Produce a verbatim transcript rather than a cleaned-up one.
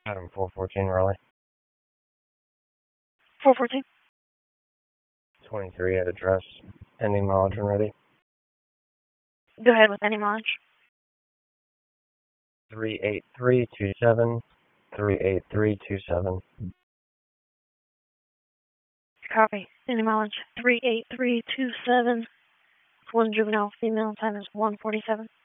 Item four fourteen, Raleigh. four fourteen. twenty-three at address. Ending mileage and ready. Go ahead with any mileage. three eight three two seven. three eight three two seven. Copy. Any mileage. three eight three two seven. One juvenile female. Time is one forty-seven.